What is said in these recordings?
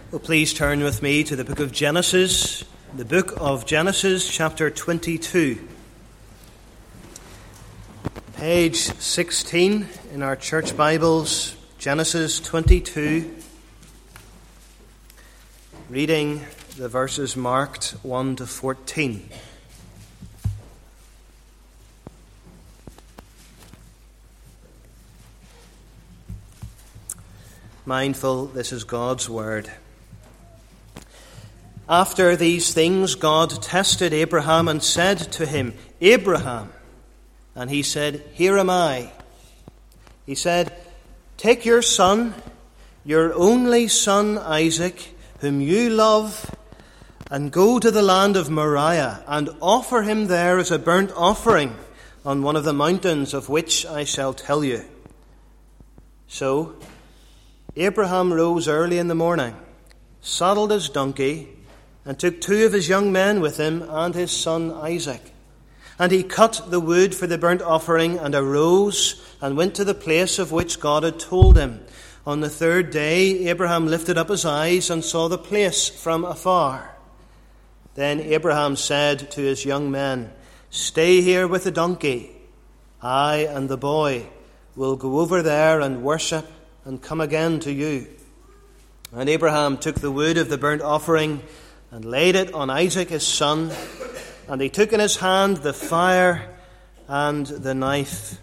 Well, please turn with me to the book of Genesis, chapter 22. Page 16 in our church Bibles, Genesis 22, reading the verses marked 1 to 14. Mindful, this is God's word. After these things, God tested Abraham and said to him, "Abraham." And he said, "Here am I." He said, "Take your son, your only son Isaac, whom you love, and go to the land of Moriah, and offer him there as a burnt offering on one of the mountains of which I shall tell you." So Abraham rose early in the morning, saddled his donkey, and took 2 of his young men with him and his son Isaac. And he cut the wood for the burnt offering and arose and went to the place of which God had told him. On the 3rd day, Abraham lifted up his eyes and saw the place from afar. Then Abraham said to his young men, "Stay here with the donkey. I and the boy will go over there and worship and come again to you." And Abraham took the wood of the burnt offering and laid it on Isaac his son, and he took in his hand the fire and the knife.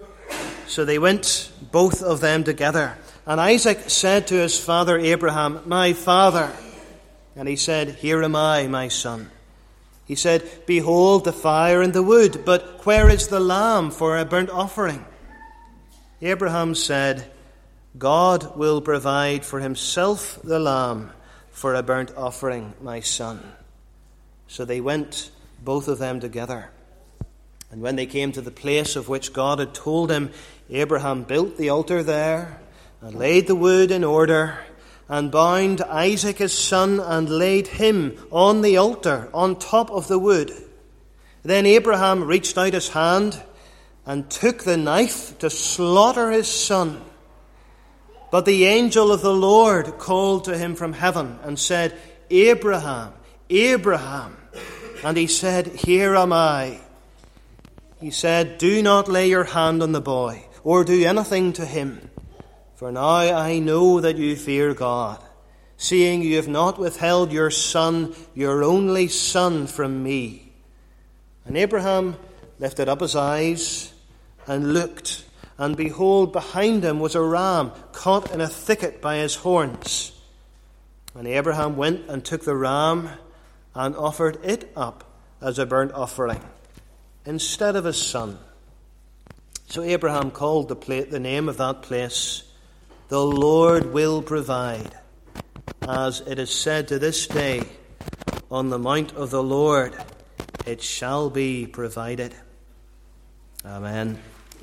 So they went, both of them together. And Isaac said to his father Abraham, "My father." And he said, "Here am I, my son." He said, "Behold the fire and the wood, but where is the lamb for a burnt offering?" Abraham said, "God will provide for himself the lamb for a burnt offering, my son." So they went, both of them together. And when they came to the place of which God had told him, Abraham built the altar there, and laid the wood in order, and bound Isaac his son, and laid him on the altar on top of the wood. Then Abraham reached out his hand, and took the knife to slaughter his son. But the angel of the Lord called to him from heaven and said, "Abraham, Abraham." And he said, "Here am I." He said, "Do not lay your hand on the boy, or do anything to him. For now I know that you fear God, seeing you have not withheld your son, your only son, from me." And Abraham lifted up his eyes and looked, and behold, behind him was a ram caught in a thicket by his horns. And Abraham went and took the ram and offered it up as a burnt offering instead of his son. So Abraham called the name of that place, "The Lord will provide," as it is said to this day, "On the mount of the Lord it shall be provided." Amen.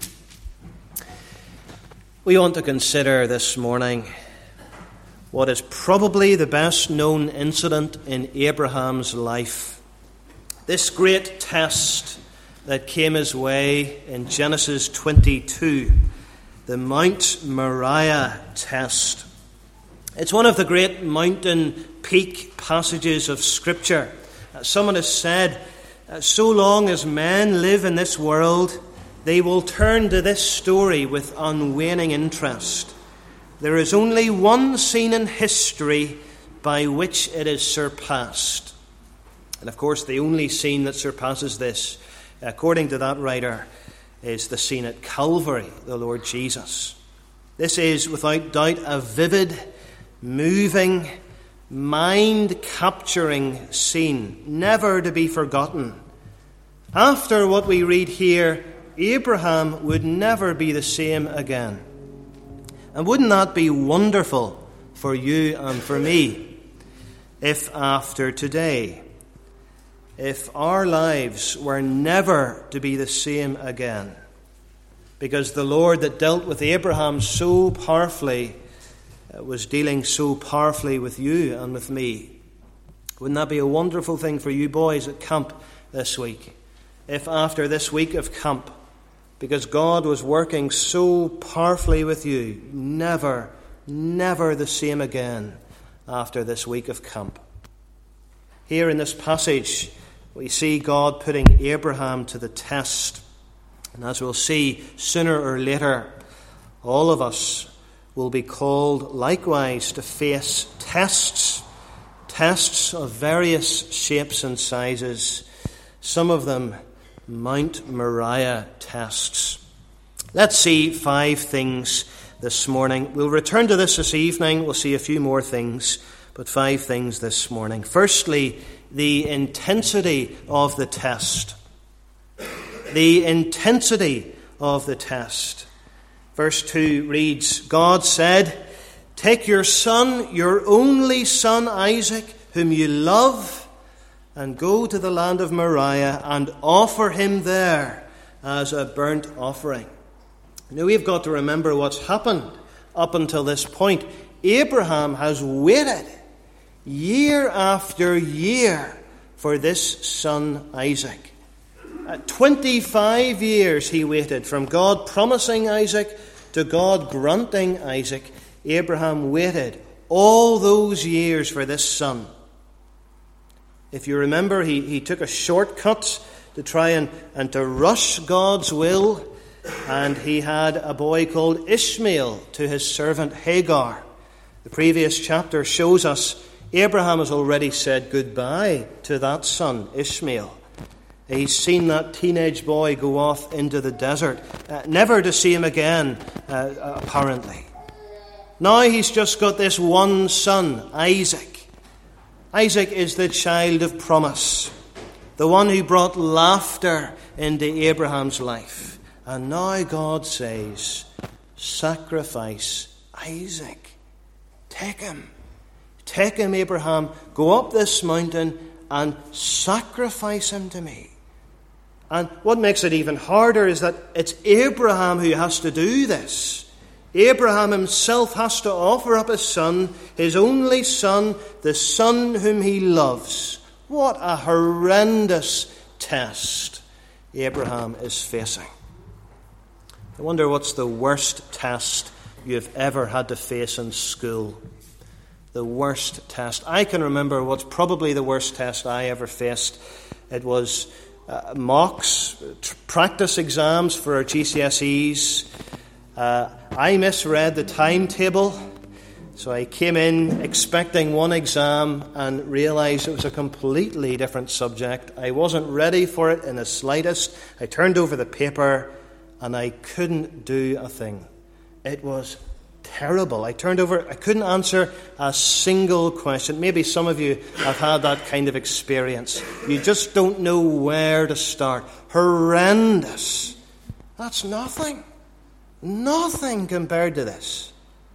We want to consider this morning what is probably the best known incident in Abraham's life. This great test that came his way in Genesis 22, the Mount Moriah test. It's one of the great mountain peak passages of Scripture. Someone has said, so long as men live in this world, they will turn to this story with unwaning interest. There is only one scene in history by which it is surpassed. And of course, the only scene that surpasses this, according to that writer, is the scene at Calvary, the Lord Jesus. This is, without doubt, a vivid, moving, mind-capturing scene, never to be forgotten. After what we read here, Abraham would never be the same again. And wouldn't that be wonderful for you and for me, if after today, if our lives were never to be the same again, because the Lord that dealt with Abraham so powerfully was dealing so powerfully with you and with me. Wouldn't that be a wonderful thing for you boys at camp this week? If after this week of camp, because God was working so powerfully with you, never the same again, after this week of camp. Here in this passage, we see God putting Abraham to the test. And as we'll see, sooner or later, all of us will be called likewise to face tests of various shapes and sizes, some of them Mount Moriah tests. Let's see 5 things this morning. We'll return to this evening. We'll see a few more things, but 5 things this morning. Firstly, the intensity of the test. The intensity of the test. Verse 2 reads, God said, take your son, your only son Isaac, whom you love, and go to the land of Moriah and offer him there as a burnt offering. Now we've got to remember what's happened up until this point. Abraham has waited year after year for this son Isaac. 25 years he waited from God promising Isaac to God granting Isaac. Abraham waited all those years for this son. If you remember, he took a shortcut to try and to rush God's will, and he had a boy called Ishmael to his servant Hagar. The previous chapter shows us Abraham has already said goodbye to that son, Ishmael. He's seen that teenage boy go off into the desert, never to see him again, apparently. Now he's just got this one son, Isaac. Isaac is the child of promise, the one who brought laughter into Abraham's life. And now God says, sacrifice Isaac. Take him. Take him, Abraham. Go up this mountain and sacrifice him to me. And what makes it even harder is that it's Abraham who has to do this. Abraham himself has to offer up his son, his only son, the son whom he loves. What a horrendous test Abraham is facing. I wonder what's the worst test you've ever had to face in school. The worst test. I can remember what's probably the worst test I ever faced. It was mocks, practice exams for our GCSEs. I misread the timetable, so I came in expecting one exam and realised it was a completely different subject. I wasn't ready for it in the slightest. I turned over the paper and I couldn't do a thing. It was terrible. I couldn't answer a single question. Maybe some of you have had that kind of experience. You just don't know where to start. Horrendous. That's nothing. Nothing compared to this.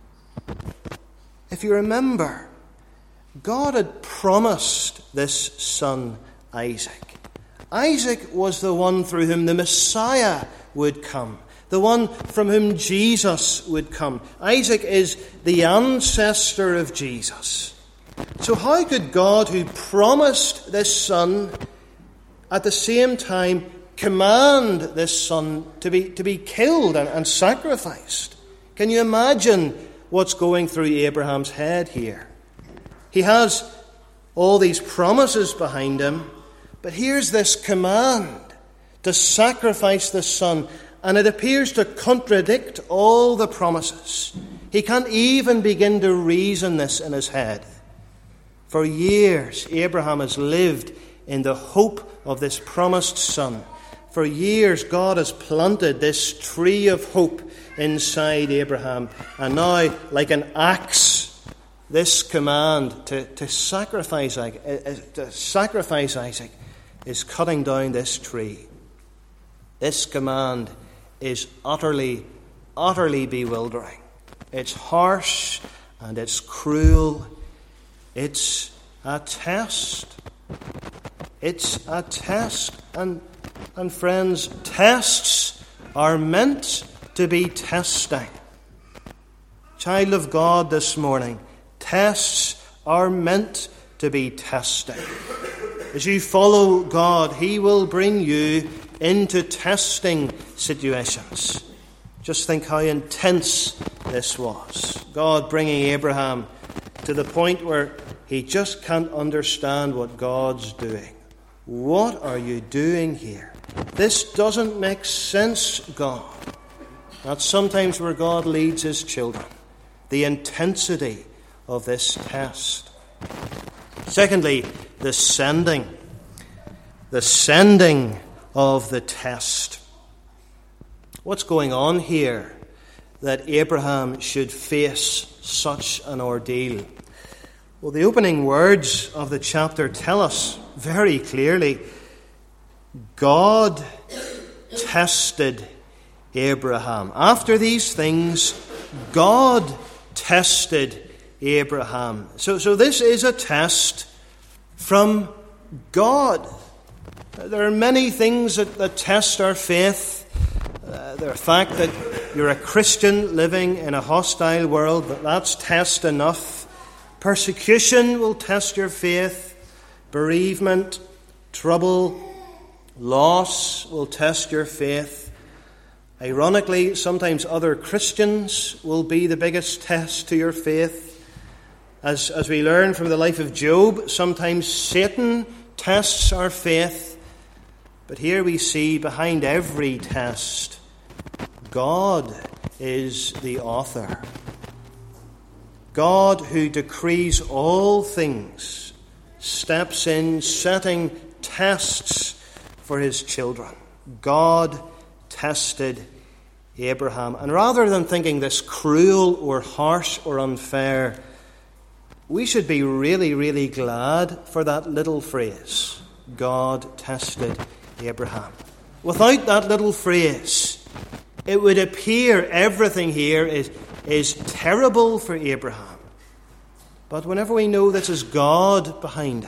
If you remember, God had promised this son Isaac. Isaac was the one through whom the Messiah would come, the one from whom Jesus would come. Isaac is the ancestor of Jesus. So how could God, who promised this son, at the same time command this son to be killed and sacrificed? Can you imagine what's going through Abraham's head here? He has all these promises behind him, but here's this command to sacrifice the son, and it appears to contradict all the promises. He can't even begin to reason this in his head. For years, Abraham has lived in the hope of this promised son. For years, God has planted this tree of hope inside Abraham. And now, like an axe, this command to sacrifice Isaac is cutting down this tree. This command is utterly, utterly bewildering. It's harsh and it's cruel. It's a test. It's a test. And friends, tests are meant to be testing. Child of God this morning, tests are meant to be testing. As you follow God, He will bring you into testing situations. Just think how intense this was. God bringing Abraham to the point where he just can't understand what God's doing. What are you doing here? This doesn't make sense, God. That's sometimes where God leads his children. The intensity of this test. Secondly, the sending. The sending of the test. What's going on here that Abraham should face such an ordeal? Well, the opening words of the chapter tell us very clearly, God tested Abraham. After these things, God tested Abraham. So this is a test from God. There are many things that test our faith. The fact that you're a Christian living in a hostile world, that's test enough. Persecution will test your faith. Bereavement, trouble, loss will test your faith. Ironically, sometimes other Christians will be the biggest test to your faith. As we learn from the life of Job, sometimes Satan tests our faith. But here we see behind every test, God is the author. God, who decrees all things, steps in, setting tests for his children. God tested Abraham. And rather than thinking this cruel or harsh or unfair, we should be really, really glad for that little phrase, God tested Abraham. Without that little phrase, it would appear everything here is terrible for Abraham. But whenever we know this is God behind it,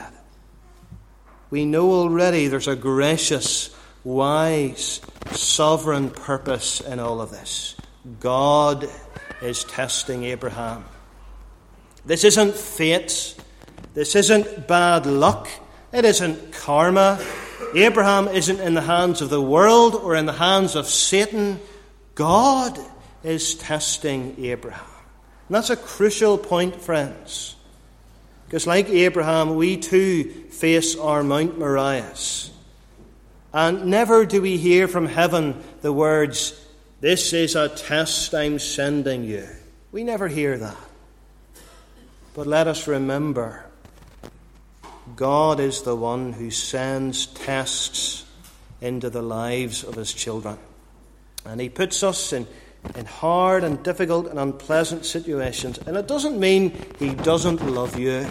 we know already there's a gracious, wise, sovereign purpose in all of this. God is testing Abraham. This isn't fate. This isn't bad luck. It isn't karma. Abraham isn't in the hands of the world or in the hands of Satan. God is testing Abraham. And that's a crucial point, friends. Because like Abraham, we too face our Mount Moriahs. And never do we hear from heaven the words, "This is a test I'm sending you." We never hear that. But let us remember, God is the one who sends tests into the lives of his children. And he puts us in hard and difficult and unpleasant situations. And it doesn't mean he doesn't love you.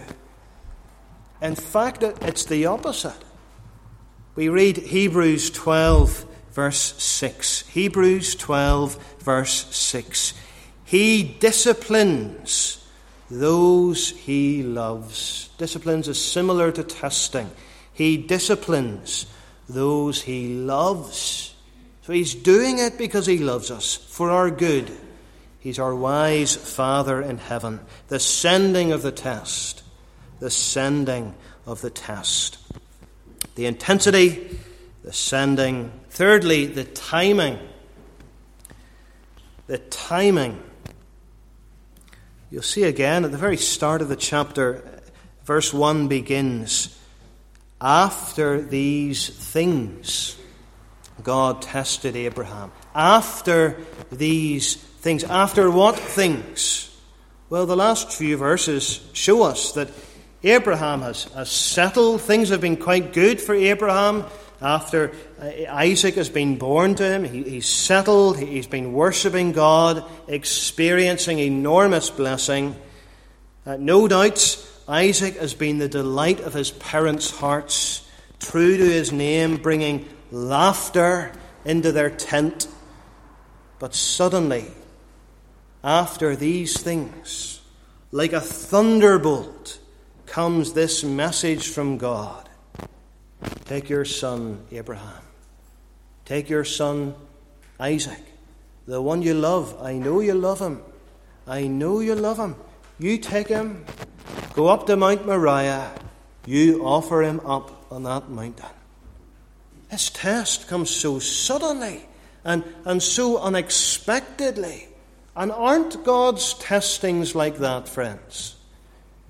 In fact, it's the opposite. We read Hebrews 12, verse 6. Hebrews 12, verse 6. He disciplines those he loves. Disciplines is similar to testing. He disciplines those he loves. So he's doing it because he loves us, for our good. He's our wise Father in heaven. The sending of the test. The sending of the test. The intensity, the sending. Thirdly, the timing. The timing. You'll see again at the very start of the chapter, verse 1 begins, after these things, God tested Abraham. After these things. After what things? Well, the last few verses show us that Abraham has settled. Things have been quite good for Abraham. After Isaac has been born to him, he's settled, he's been worshipping God, experiencing enormous blessing. No doubt, Isaac has been the delight of his parents' hearts, true to his name, bringing laughter into their tent. But suddenly, after these things, like a thunderbolt, comes this message from God. Take your son, Abraham. Take your son, Isaac, the one you love. I know you love him. I know you love him. You take him, go up to Mount Moriah. You offer him up on that mountain. This test comes so suddenly and so unexpectedly. And aren't God's testings like that, friends?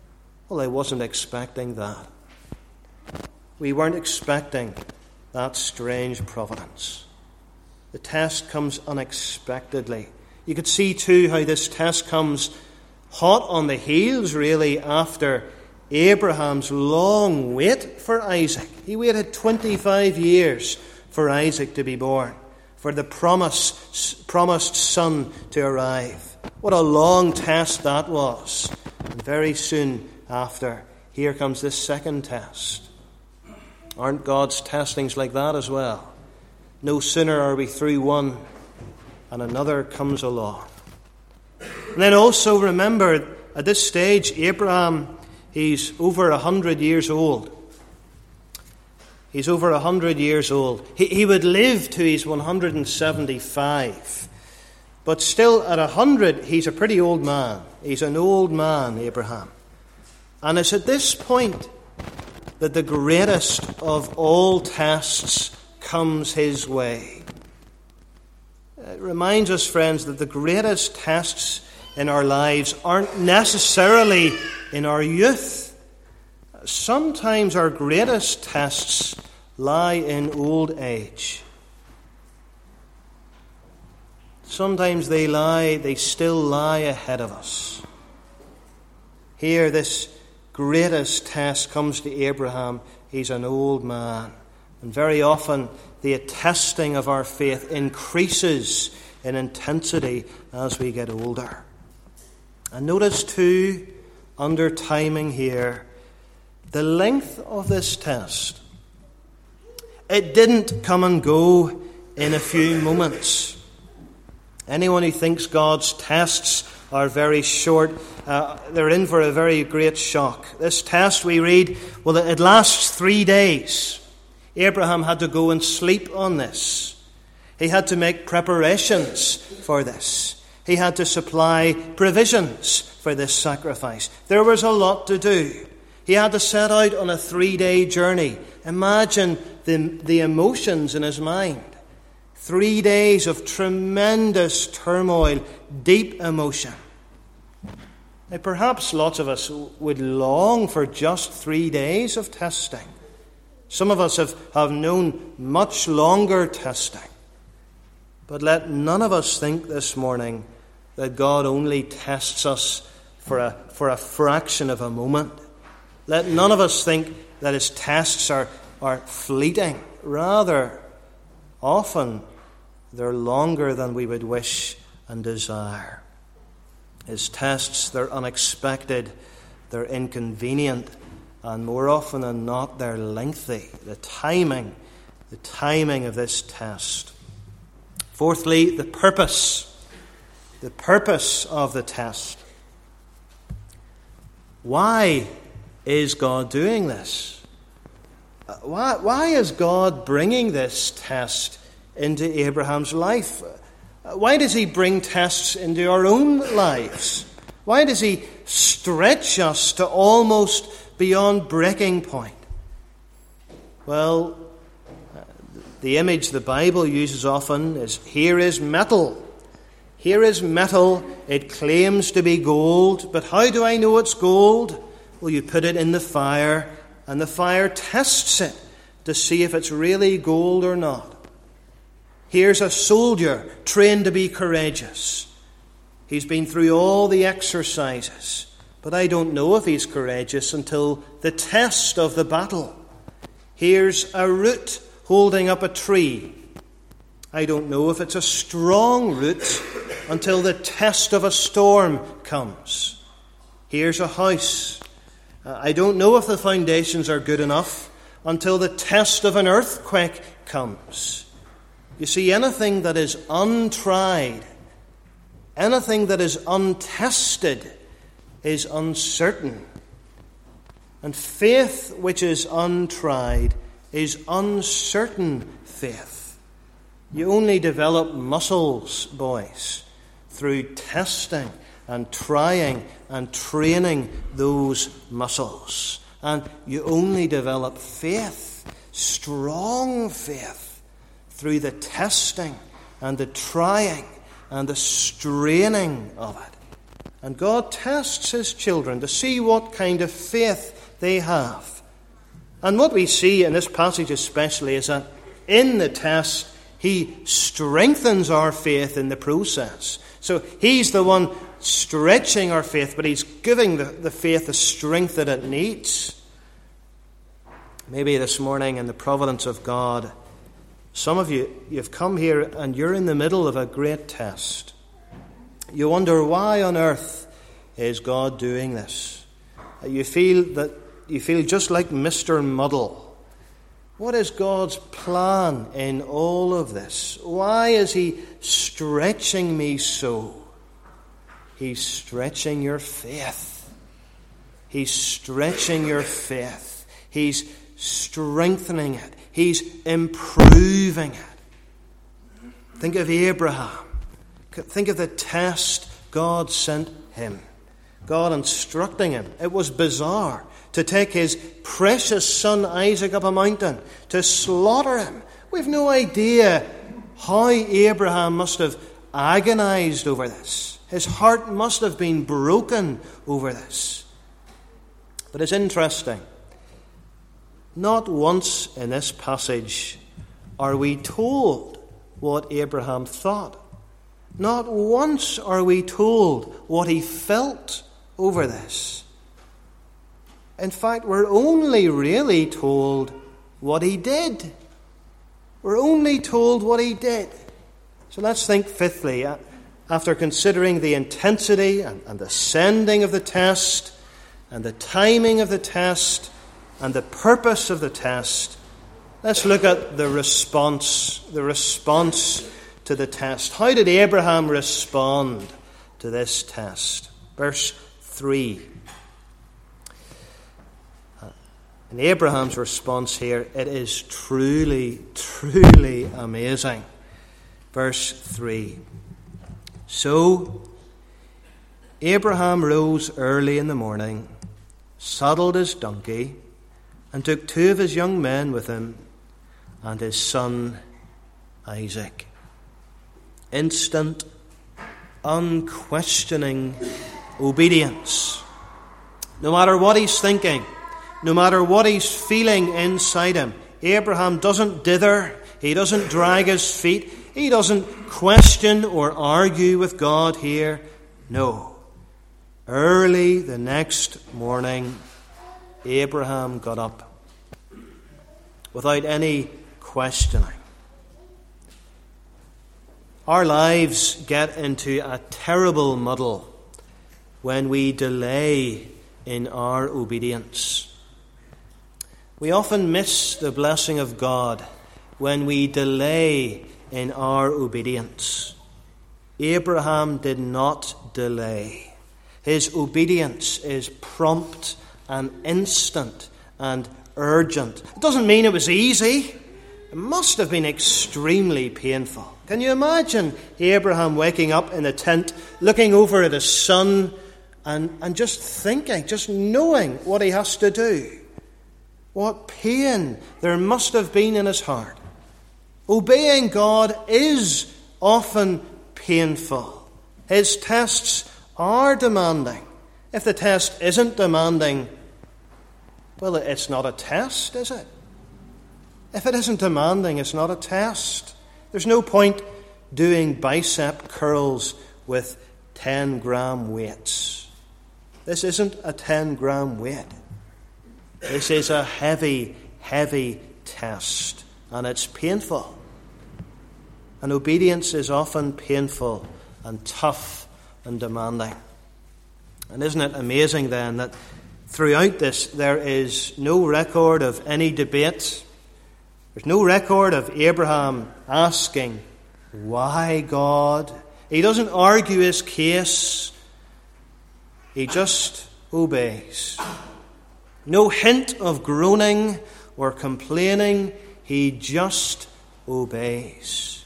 Well, I wasn't expecting that. We weren't expecting that strange providence. The test comes unexpectedly. You could see too how this test comes hot on the heels, really, after Abraham's long wait for Isaac. He waited 25 years for Isaac to be born, for the promised son to arrive. What a long test that was. And very soon after, here comes this second test. Aren't God's testings like that as well? No sooner are we through one, and another comes along. And then also remember, at this stage, Abraham, he's over 100 years old. He's over 100 years old. He would live to his 175. But still, at 100, he's a pretty old man. He's an old man, Abraham. And it's at this point that the greatest of all tests comes his way. It reminds us, friends, that the greatest tests in our lives aren't necessarily in our youth. Sometimes our greatest tests lie in old age. Sometimes they still lie ahead of us. Here, this greatest test comes to Abraham. He's an old man. And very often, the testing of our faith increases in intensity as we get older. And notice too, under timing here, the length of this test. It didn't come and go in a few moments. Anyone who thinks God's tests are very short, they're in for a very great shock. This test, we read, well, it lasts 3 days. Abraham had to go and sleep on this. He had to make preparations for this. He had to supply provisions for this sacrifice. There was a lot to do. He had to set out on a 3-day journey. Imagine the emotions in his mind. 3 days of tremendous turmoil, deep emotion. Now, perhaps lots of us would long for just 3 days of testing. Some of us have known much longer testing. But let none of us think this morning that God only tests us for a fraction of a moment. Let none of us think that his tests are fleeting. Rather, often they're longer than we would wish and desire. His tests, they're unexpected, they're inconvenient, and more often than not, they're lengthy. The timing of this test. Fourthly, the purpose of the test. Why is God doing this? Why is God bringing this test into Abraham's life? Why does he bring tests into our own lives? Why does he stretch us to almost beyond breaking point? Well, the image the Bible uses often is, here is metal. Here is metal. It claims to be gold, but how do I know it's gold? Well, you put it in the fire, and the fire tests it to see if it's really gold or not. Here's a soldier trained to be courageous. He's been through all the exercises, but I don't know if he's courageous until the test of the battle. Here's a root holding up a tree. I don't know if it's a strong root until the test of a storm comes. Here's a house. I don't know if the foundations are good enough until the test of an earthquake comes. You see, anything that is untried, anything that is untested is uncertain. And faith which is untried is uncertain faith. You only develop muscles, boys, through testing and trying and training those muscles. And you only develop faith, strong faith, through the testing and the trying and the straining of it. And God tests his children to see what kind of faith they have. And what we see in this passage especially is that in the test, he strengthens our faith in the process. So he's the one stretching our faith, but he's giving the faith the strength that it needs. Maybe this morning, in the providence of God, some of you've come here and you're in the middle of a great test. You wonder, why on earth is God doing this? You feel just like Mr. Muddle. What is God's plan in all of this? Why is he stretching me so? He's stretching your faith. He's stretching your faith. He's strengthening it. He's improving it. Think of Abraham. Think of the test God sent him. God instructing him. It was bizarre to take his precious son Isaac up a mountain, to slaughter him. We've no idea how Abraham must have agonized over this. His heart must have been broken over this. But it's interesting. Not once in this passage are we told what Abraham thought. Not once are we told what he felt over this. In fact, we're only really told what he did. We're only told what he did. So let's think fifthly, after considering the intensity and the sending of the test, and the timing of the test, and the purpose of the test, let's look at the response to the test. How did Abraham respond to this test? Verse 3. In Abraham's response here, it is truly, truly amazing. Verse 3. So Abraham rose early in the morning, saddled his donkey, and took 2 of his young men with him, and his son Isaac. Instant, unquestioning obedience. No matter what he's thinking, no matter what he's feeling inside him, Abraham doesn't dither, he doesn't drag his feet, he doesn't question or argue with God here. No. Early the next morning, Abraham got up without any questioning. Our lives get into a terrible muddle when we delay in our obedience. We often miss the blessing of God when we delay in our obedience. Abraham did not delay. His obedience is prompt and instant and urgent. It doesn't mean it was easy. It must have been extremely painful. Can you imagine Abraham waking up in a tent, looking over at his son, and just thinking, just knowing what he has to do? What pain there must have been in his heart. Obeying God is often painful. His tests are demanding. If the test isn't demanding, well, it's not a test, is it? If it isn't demanding, it's not a test. There's no point doing bicep curls with 10-gram weights. This isn't a 10-gram weight. This is a heavy, heavy test, and it's painful. And obedience is often painful and tough and demanding. And isn't it amazing then that throughout this there is no record of any debate? There's no record of Abraham asking, "Why, God?" He doesn't argue his case. He just obeys. No hint of groaning or complaining. He just obeys.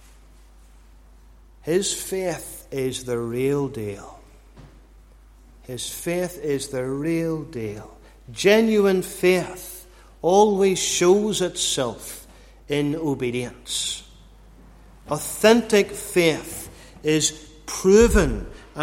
His faith is the real deal. His faith is the real deal. Genuine faith always shows itself in obedience. Authentic faith is proven and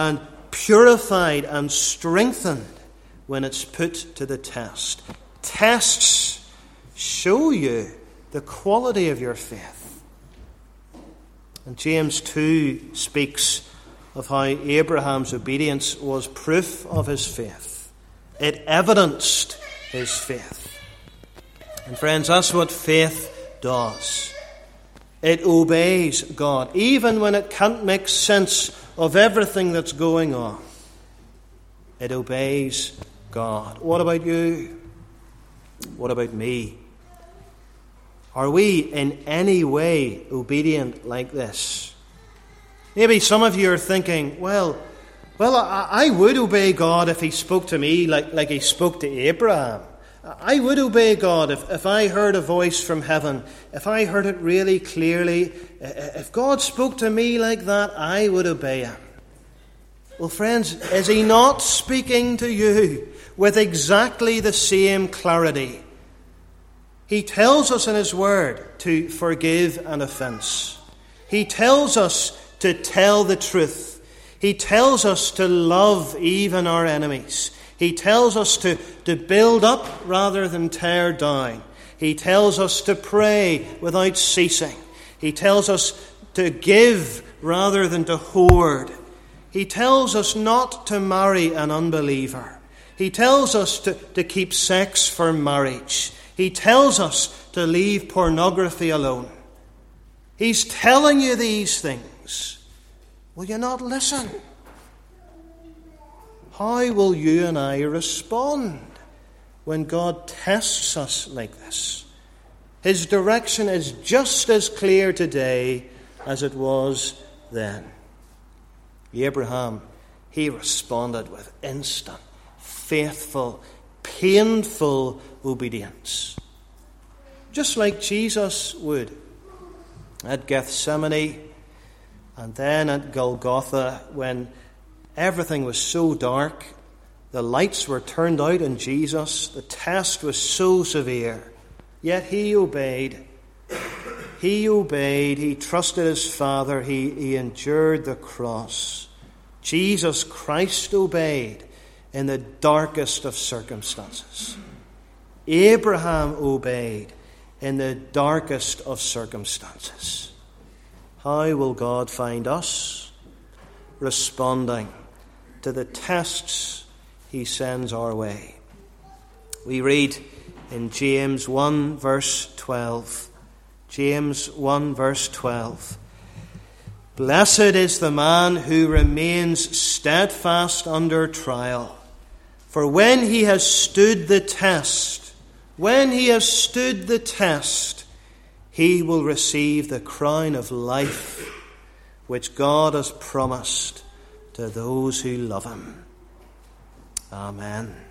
purified and strengthened when it's put to the test. Tests show you the quality of your faith. And James 2 speaks of how Abraham's obedience was proof of his faith. It evidenced his faith. And friends, that's what faith does. It obeys God, even when it can't make sense of everything that's going on. It obeys God. What about you? What about me? Are we in any way obedient like this? Maybe some of you are thinking, well, I would obey God if he spoke to me like he spoke to Abraham. I would obey God if I heard a voice from heaven, if I heard it really clearly. If God spoke to me like that, I would obey him. Well, friends, is he not speaking to you with exactly the same clarity? He tells us in his word to forgive an offence. He tells us to tell the truth. He tells us to love even our enemies. He tells us to build up rather than tear down. He tells us to pray without ceasing. He tells us to give rather than to hoard. He tells us not to marry an unbeliever. He tells us to keep sex for marriage. He tells us to leave pornography alone. He's telling you these things. Will you not listen? How will you and I respond when God tests us like this? His direction is just as clear today as it was then. Abraham, he responded with instant, faithful, painful obedience. Just like Jesus would at Gethsemane and then at Golgotha, when everything was so dark, the lights were turned out in Jesus, the test was so severe, yet he obeyed. He obeyed, he trusted his Father, he endured the cross. Jesus Christ obeyed in the darkest of circumstances. Abraham obeyed in the darkest of circumstances. How will God find us responding to the tests he sends our way? We read in James 1 verse 12. James 1 verse 12. Blessed is the man who remains steadfast under trial. For when he has stood the test, he will receive the crown of life which God has promised to those who love him. Amen.